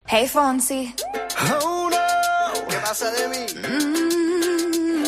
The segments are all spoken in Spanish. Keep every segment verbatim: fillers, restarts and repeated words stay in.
Hey Fonsi. Oh no, ¿qué pasa de mí? Mm.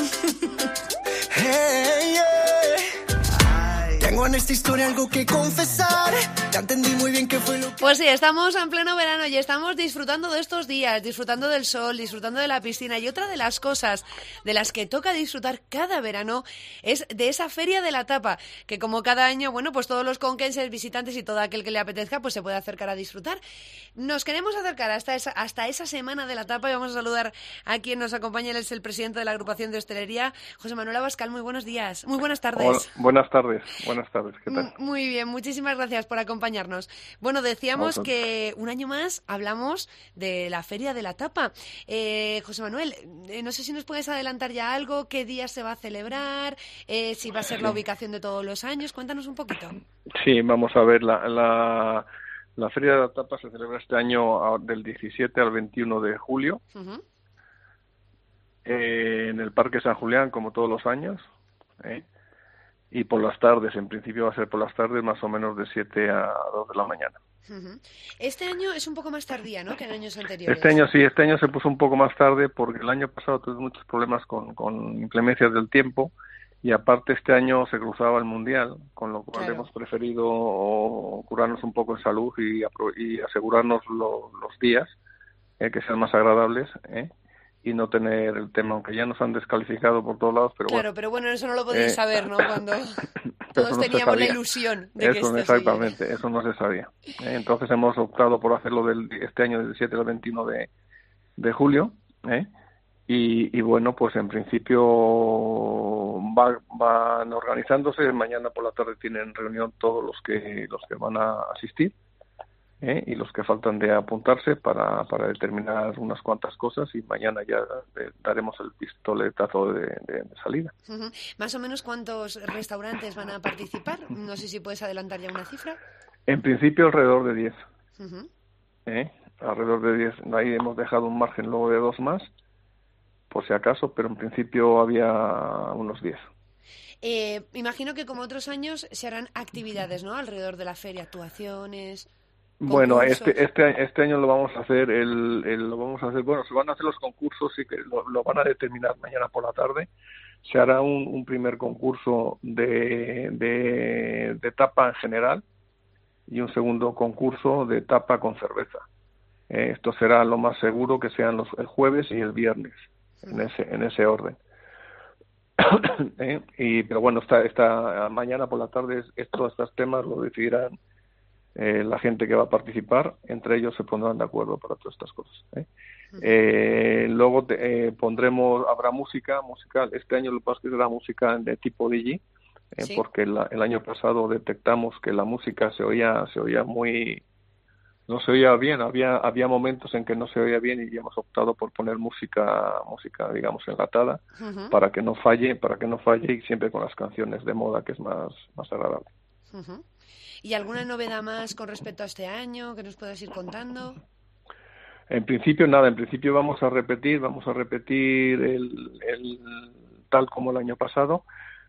Hey, yeah. Tengo en esta historia algo que confesar. Ya entendí muy bien qué fue lo que... Pues sí, estamos en pleno verano y estamos disfrutando de estos días, disfrutando del sol, disfrutando de la piscina. Y otra de las cosas de las que toca disfrutar cada verano es de esa Feria de la Tapa, que como cada año, bueno, pues todos los conquenses, visitantes y todo aquel que le apetezca, pues se puede acercar a disfrutar. Nos queremos acercar hasta esa, hasta esa Semana de la Tapa y vamos a saludar a quien nos acompaña. Él es el presidente de la agrupación de hostelería, José Manuel Abascal. Muy buenos días, muy buenas tardes. Hola, buenas tardes, buenas tardes, ¿qué tal? Muy bien, muchísimas gracias por acompañarnos. Bueno, decíamos que un año más hablamos de la Feria de la Tapa. Eh, José Manuel, eh, no sé si nos puedes adelantar ya algo, qué día se va a celebrar, eh, si va a ser sí. la ubicación de todos los años. Cuéntanos un poquito. Sí, vamos a ver, la, la, la Feria de la Tapa se celebra este año del diecisiete al veintiuno de julio, uh-huh. eh, en el Parque San Julián, como todos los años, ¿eh? Y por las tardes, en principio va a ser por las tardes, más o menos de siete a dos de la mañana. Uh-huh. Este año es un poco más tardía, ¿no?, que en años anteriores. Este año sí, este año se puso un poco más tarde porque el año pasado tuvimos muchos problemas con, con inclemencias del tiempo y aparte este año se cruzaba el Mundial, con lo cual claro. hemos preferido curarnos un poco en salud y, y asegurarnos lo, los días eh, que sean más agradables, ¿eh? Y no tener el tema, aunque ya nos han descalificado por todos lados, pero claro, bueno. pero bueno, eso no lo podéis eh, saber, ¿no? Cuando todos no teníamos la ilusión de eso, que esto exactamente, se... eso no se sabía. Eh, entonces hemos optado por hacerlo del, este año del siete al veintiuno de, de julio, ¿eh? Y, y bueno, pues en principio va, van organizándose, mañana por la tarde tienen reunión todos los que los que van a asistir. ¿Eh? Y los que faltan de apuntarse para, para determinar unas cuantas cosas y mañana ya daremos el pistoletazo de, de, de salida. Uh-huh. ¿Más o menos cuántos restaurantes van a participar? No sé si puedes adelantar ya una cifra. En principio alrededor de diez. Uh-huh. ¿Eh? Alrededor de diez. Ahí hemos dejado un margen luego de dos más, por si acaso, pero en principio había unos diez. Eh, imagino que como otros años se harán actividades, ¿no?, alrededor de la feria, actuaciones... Bueno, este este este año lo vamos a hacer el, el lo vamos a hacer bueno se van a hacer los concursos y que lo, lo van a determinar mañana por la tarde. Se hará un, un primer concurso de, de de tapa en general y un segundo concurso de tapa con cerveza. Eh, esto será lo más seguro que sean los el jueves y el viernes en ese en ese orden. eh, y pero bueno esta esta mañana por la tarde estos estos temas lo decidirán Eh, la gente que va a participar, entre ellos se pondrán de acuerdo para todas estas cosas. ¿eh? Uh-huh. Eh, luego te, eh, pondremos, habrá música musical. Este año lo que pasa es que será música de tipo D J, eh, ¿sí? Porque la, el año pasado detectamos que la música se oía, se oía muy, no se oía bien. Había, había momentos en que no se oía bien y hemos optado por poner música, música, digamos, enlatada, uh-huh. para que no falle, para que no falle y siempre con las canciones de moda que es más, más agradable. Uh-huh. ¿Y alguna novedad más con respecto a este año que nos puedas ir contando? En principio nada, en principio vamos a repetir, vamos a repetir el, el tal como el año pasado.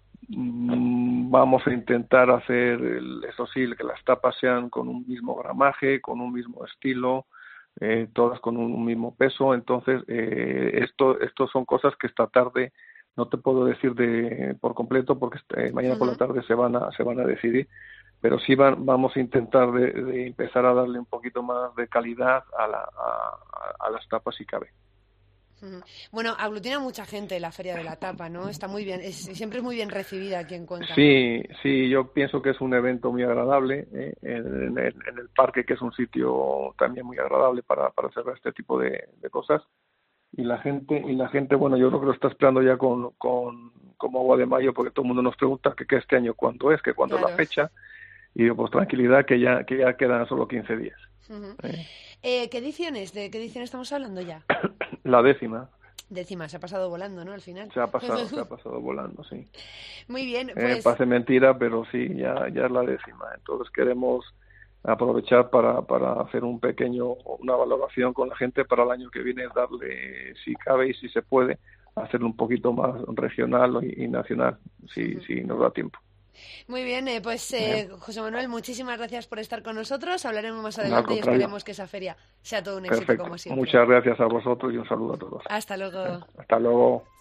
Vamos a intentar hacer, el, eso sí, que las tapas sean con un mismo gramaje, con un mismo estilo, eh, todas con un mismo peso. Entonces, eh, esto, esto son cosas que esta tarde no te puedo decir de por completo porque eh, mañana uh-huh. por la tarde se van a se van a decidir. Pero sí va, vamos a intentar de, de empezar a darle un poquito más de calidad a, la, a, a las tapas si cabe. Bueno, aglutina mucha gente la Feria de la Tapa, ¿no? Está muy bien, es, siempre es muy bien recibida aquí en Cuenca. Sí, sí, yo pienso que es un evento muy agradable ¿eh? en, en, en el parque, que es un sitio también muy agradable para, para hacer este tipo de, de cosas. Y la gente, y la gente, bueno, yo creo que lo está esperando ya con, con como agua de mayo, porque todo el mundo nos pregunta que, que este año cuándo es, que cuándo claro. es la fecha. Y pues tranquilidad que ya que ya quedan solo quince días. Uh-huh. ¿Eh? Eh, ¿Qué ediciones? ¿De qué edición estamos hablando ya? La décima. Décima, se ha pasado volando, ¿no? Al final. Se ha pasado, se ha pasado volando, sí. Muy bien, pues... Eh, parece mentira, pero sí, ya ya es la décima. Entonces queremos aprovechar para para hacer un pequeño, una valoración con la gente para el año que viene, darle, si cabe y si se puede, hacerlo un poquito más regional y, y nacional, si, uh-huh. si nos da tiempo. Muy bien, eh, pues eh, José Manuel, muchísimas gracias por estar con nosotros. Hablaremos más adelante y esperemos que esa feria sea todo un éxito. Perfecto. Como siempre. Muchas gracias a vosotros y un saludo a todos. Hasta luego. Hasta luego.